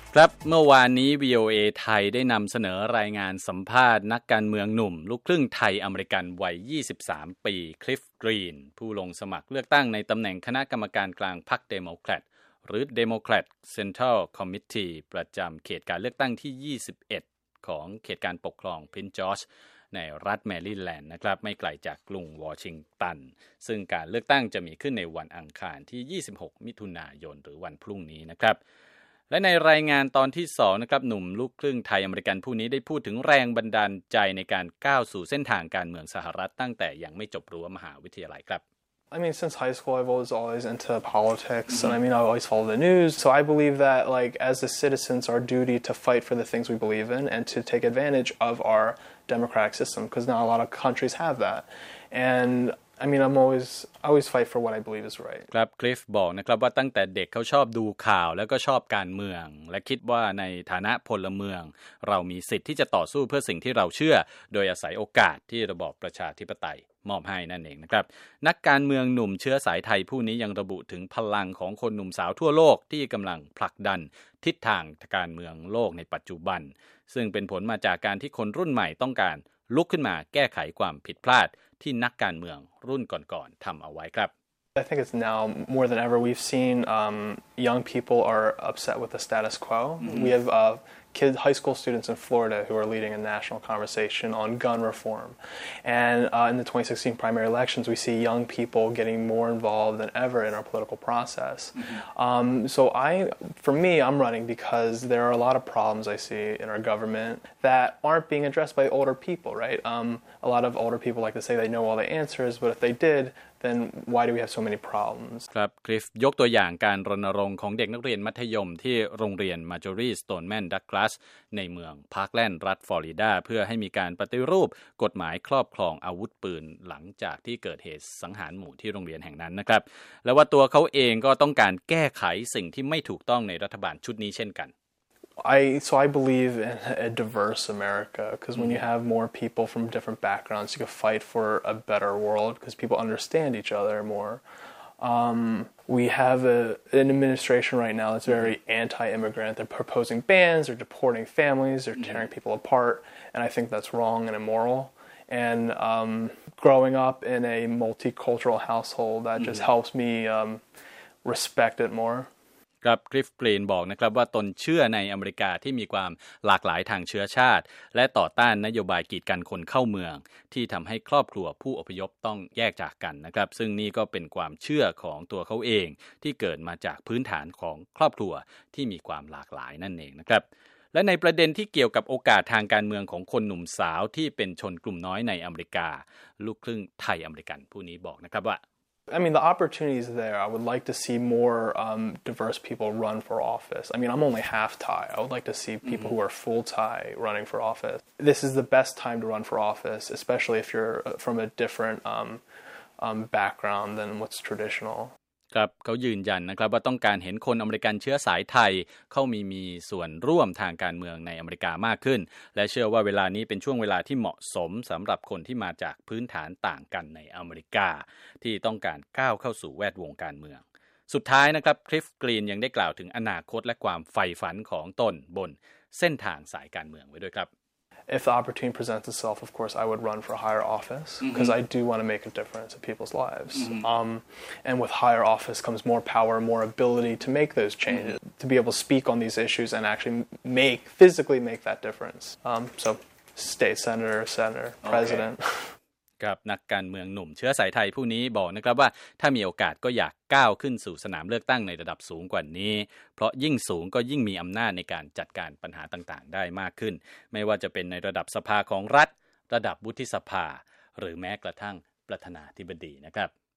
ครับเมื่อวานนี้ VOA ไทยได้นำเสนอรายงานสัมภาษณ์นักการเมืองหนุ่มลูกครึ่งไทยอเมริกันวัย 23 ปีคลิฟกรีนผู้ลงสมัครเลือกตั้งในตำแหน่งคณะกรรมการกลางพรรคเดโมแครตหรือ Democrat Central Committee ประจำเขตการเลือกตั้งที่ 21 ของเขตการปกครองพรินซ์จอร์จในรัฐแมริแลนด์นะครับไม่ไกลจากกรุงวอชิงตันซึ่งการเลือกตั้งจะมีขึ้นในวันอังคารที่ 26 มิถุนายนหรือวันพรุ่งนี้นะครับและในรายงานตอนที่2นะครับหนุ่มลูกครึ่งไทยอเมริกันผู้นี้ได้พูดถึงแรงบันดาลใจในการก้าวสู่เส้นทางการเมืองสหรัฐตั้งแต่ยังไม่จบรั้วมหาวิทยาลัยครับ I mean, since high school, I've always into politics, and I mean, I always follow the news. So I believe that, like, as the citizens, our duty to fight for the things we believe in and to take advantage of our democratic system, because not a lot of countries have that. And I mean, I always fight for what I believe is right. ครับคลิฟบอกนะครับว่าตั้งแต่เด็กเขาชอบดูข่าวแล้วก็ชอบการเมืองและคิดว่าในฐานะพลเมืองเรามีสิทธิ์ที่จะต่อสู้เพื่อสิ่งที่เราเชื่อโดยอาศัยโอกาสที่ระบอบประชาธิปไตยมอบให้นั่นเองนะครับนักการเมืองหนุ่มเชื้อสายไทยผู้นี้ยังระบุถึงพลังของคนหนุ่มสาวทั่วโลกที่กำลังผลักดันทิศทางการเมืองโลกในปัจจุบันซึ่งเป็นผลมาจากการที่คนรุ่นใหม่ต้องการลุกขึ้นมาแก้ไขความผิดพลาดที่นักการเมืองรุ่นก่อนๆทำเอาไว้ครับ I think it's now more than ever we've seen young people are upset with the status quo. We have high school students in Florida who are leading a national conversation on gun reform. And in the 2016 primary elections, we see young people getting more involved than ever in our political process. For me, I'm running because there are a lot of problems I see in our government that aren't being addressed by older people, right? A lot of older people like to say they know all the answers, but if they did, then why do we have so many problems ครับคลิฟยกตัวอย่างการรณรงค์ของเด็กนักเรียนมัธยมที่โรงเรียน Marjory Stoneman Douglas ในเมืองพาร์คแลนด์รัฐฟลอริดาเพื่อให้มีการปฏิรูปกฎหมายครอบครองอาวุธปืนหลังจากที่เกิดเหตุสังหารหมู่ที่โรงเรียนแห่งนั้นนะครับและว่าตัวเขาเองก็ต้องการแก้ไขสิ่งที่ไม่ถูกต้องในรัฐบาลชุดนี้เช่นกัน I believe in a diverse America because when you have more people from different backgrounds, you can fight for a better world because people understand each other more. We have an administration right now that's very anti-immigrant. They're proposing bans, they're deporting families, they're tearing people apart, and I think that's wrong and immoral. And growing up in a multicultural household, that just helps me respect it more. ครับคลิฟกรีนบอกนะครับว่าตนเชื่อในอเมริกาที่มีความหลากหลายทางเชื้อชาติและต่อต้านนโยบายกีดกันคนเข้าเมืองที่ทำให้ครอบครัวผู้อพยพต้องแยกจากกันนะครับซึ่งนี่ก็เป็นความเชื่อของตัวเขาเองที่เกิดมาจากพื้นฐานของครอบครัวที่มีความหลากหลายนั่นเองนะครับและในประเด็นที่เกี่ยวกับโอกาสทางการเมืองของคนหนุ่มสาวที่เป็นชนกลุ่มน้อยในอเมริกาลูกครึ่งไทยอเมริกันผู้นี้บอกนะครับว่า I mean, the opportunity is there. I would like to see more diverse people run for office. I mean, I'm only half Thai. I would like to see people who are full Thai running for office. This is the best time to run for office, especially if you're from a different background than what's traditional. ครับเขายืนยันนะครับว่าต้องการเห็นคนอเมริกันเชื้อสายไทยเข้ามีส่วนร่วมทางการเมืองในอเมริกามากขึ้นและเชื่อว่าเวลานี้เป็นช่วงเวลาที่เหมาะสมสำหรับคนที่มาจากพื้นฐานต่างกันในอเมริกาที่ต้องการก้าวเข้าสู่แวดวงการเมืองสุดท้ายนะครับคลิฟกรีนยังได้กล่าวถึงอนาคตและความใฝ่ฝันของตนบนเส้นทางสายการเมืองไว้ด้วยครับ If the opportunity presents itself, of course, I would run for higher office because I do want to make a difference in people's lives. And with higher office comes more power, more ability to make those changes, to be able to speak on these issues and actually physically make that difference. So, state senator, president. กับนักการเมืองหนุ่มเชื้อสายไทยผู้นี้บอกนะครับว่าถ้ามีโอกาสก็อยากก้าวขึ้นสู่สนามเลือกตั้งในระดับสูงกว่านี้เพราะยิ่งสูงก็ยิ่งมีอำนาจในการจัดการปัญหาต่างๆได้มากขึ้นไม่ว่าจะเป็นในระดับสภาของรัฐระดับวุฒิสภาหรือแม้กระทั่งประธานาธิบดีนะครับ